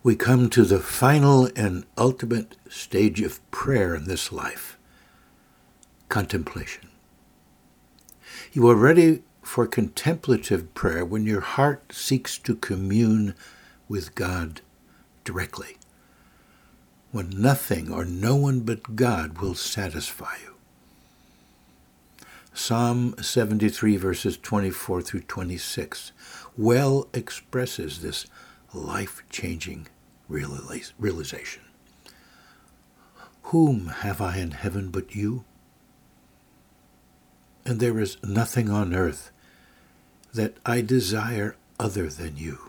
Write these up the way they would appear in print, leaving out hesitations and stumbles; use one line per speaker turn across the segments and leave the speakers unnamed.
We come to the final and ultimate stage of prayer in this life, contemplation. You are ready for contemplative prayer when your heart seeks to commune with God directly, when nothing or no one but God will satisfy you. Psalm 73, verses 24 through 26, well expresses this life-changing realization. Whom have I in heaven but you? And there is nothing on earth that I desire other than you.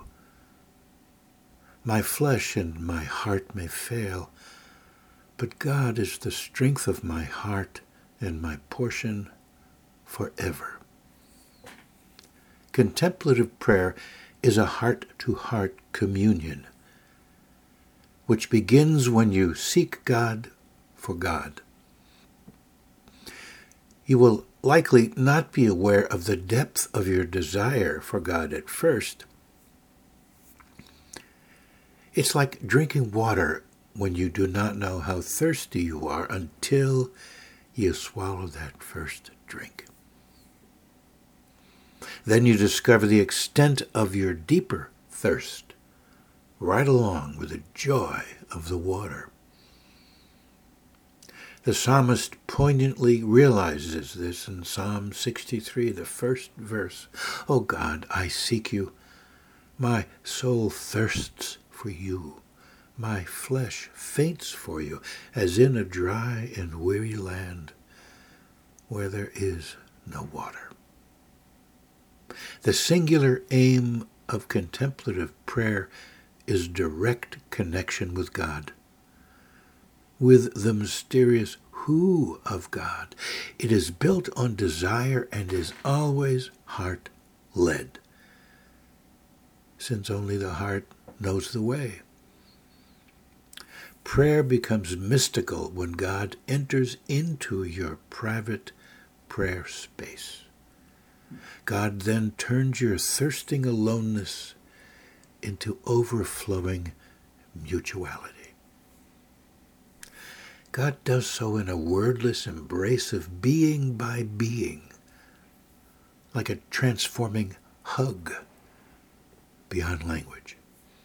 My flesh and my heart may fail, but God is the strength of my heart and my portion forever. Contemplative prayer is a heart-to-heart communion, which begins when you seek God for God. You will likely not be aware of the depth of your desire for God at first. It's like drinking water when you do not know how thirsty you are until you swallow that first drink. Then you discover the extent of your deeper thirst, right along with the joy of the water. The psalmist poignantly realizes this in Psalm 63, the first verse. "O God, I seek you. My soul thirsts for you. My flesh faints for you, as in a dry and weary land where there is no water." The singular aim of contemplative prayer is direct connection with God, with the mysterious who of God. It is built on desire and is always heart-led, since only the heart knows the way. Prayer becomes mystical when God enters into your private prayer space. God then turns your thirsting aloneness into overflowing mutuality. God does so in a wordless embrace of being by being, like a transforming hug beyond language.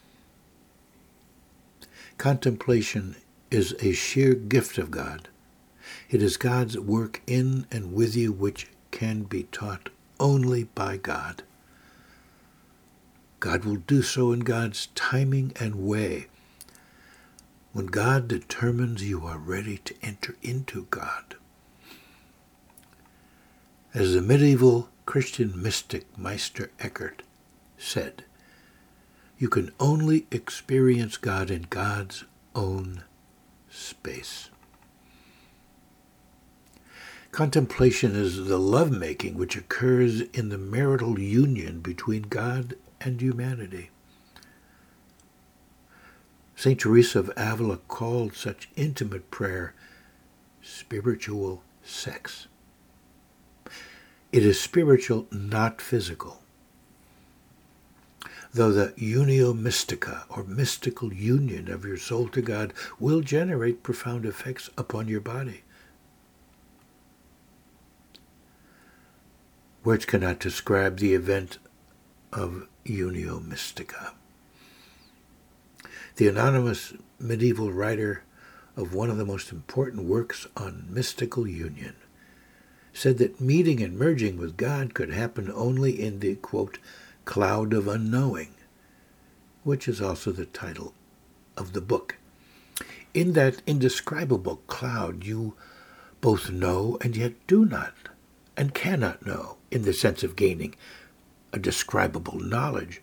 Contemplation is a sheer gift of God. It is God's work in and with you which can be taught only by God. God will do so in God's timing and way, when God determines you are ready to enter into God. As the medieval Christian mystic Meister Eckhart said, you can only experience God in God's own space. Contemplation is the lovemaking which occurs in the marital union between God and humanity. St. Teresa of Avila called such intimate prayer spiritual sex. It is spiritual, not physical. Though the unio mystica, or mystical union of your soul to God, will generate profound effects upon your body. Words cannot describe the event of unio mystica. The anonymous medieval writer of one of the most important works on mystical union said that meeting and merging with God could happen only in the, quote, cloud of unknowing, which is also the title of the book. In that indescribable cloud, you both know and yet do not and cannot know, in the sense of gaining a describable knowledge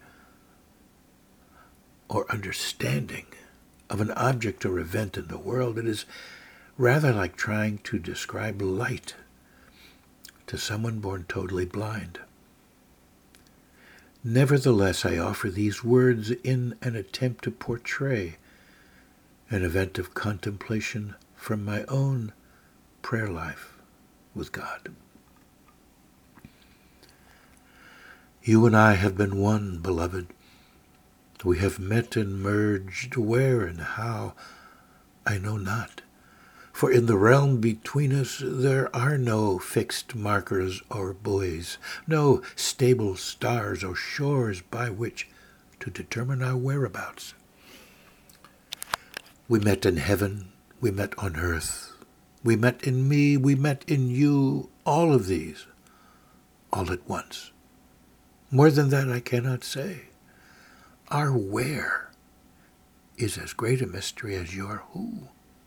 or understanding of an object or event in the world. It is rather like trying to describe light to someone born totally blind. Nevertheless, I offer these words in an attempt to portray an event of contemplation from my own prayer life with God. You and I have been one, beloved, We have met and merged, where and how, I know not. For in the realm between us there are no fixed markers or buoys, no stable stars or shores by which to determine our whereabouts. We met in heaven, we met on earth, we met in me, we met in you, all of these, all at once. More than that I cannot say. Our where is as great a mystery as your who.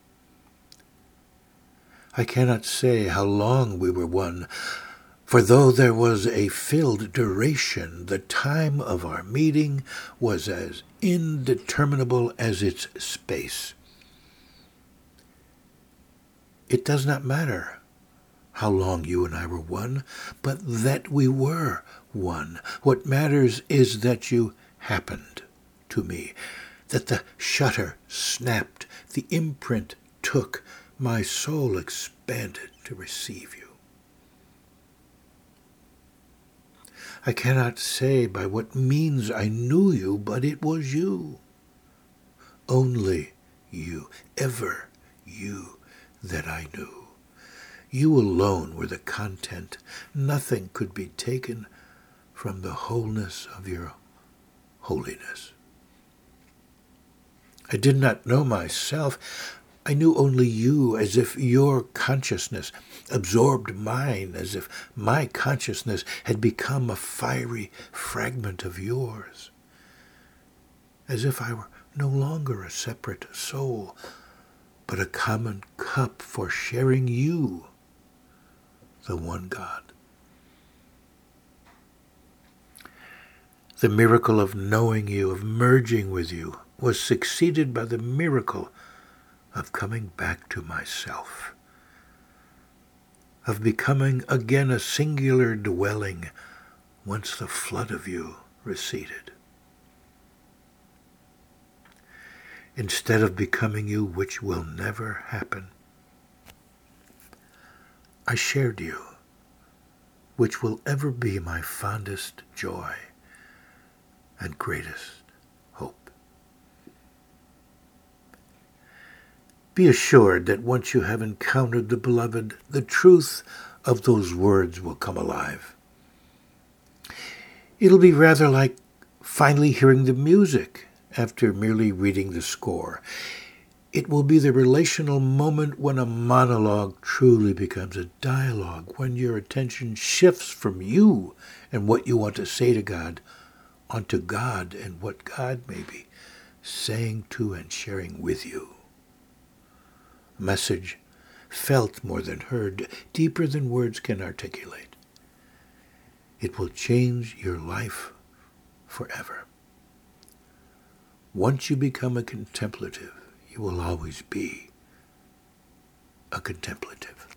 I cannot say how long we were one, for though there was a filled duration, the time of our meeting was as indeterminable as its space. It does not matter how long you and I were one, but that we were one. What matters is that you happened to me, that the shutter snapped, the imprint took, my soul expanded to receive you. I cannot say by what means I knew you, but it was you. Only you, ever you, that I knew. You alone were the content. Nothing could be taken from the wholeness of your holiness. I did not know myself. I knew only you, as if your consciousness absorbed mine, as if my consciousness had become a fiery fragment of yours, as if I were no longer a separate soul, but a common cup for sharing you, the one God. The miracle of knowing you, of merging with you, was succeeded by the miracle of coming back to myself, of becoming again a singular dwelling once the flood of you receded. Instead of becoming you, which will never happen, I shared you, which will ever be my fondest joy and greatest hope. Be assured that once you have encountered the beloved, the truth of those words will come alive. It'll be rather like finally hearing the music after merely reading the score. It will be the relational moment when a monologue truly becomes a dialogue, when your attention shifts from you and what you want to say to God onto God and what God may be saying to and sharing with you. A message felt more than heard, deeper than words can articulate. It will change your life forever. Once you become a contemplative, you will always be a contemplative.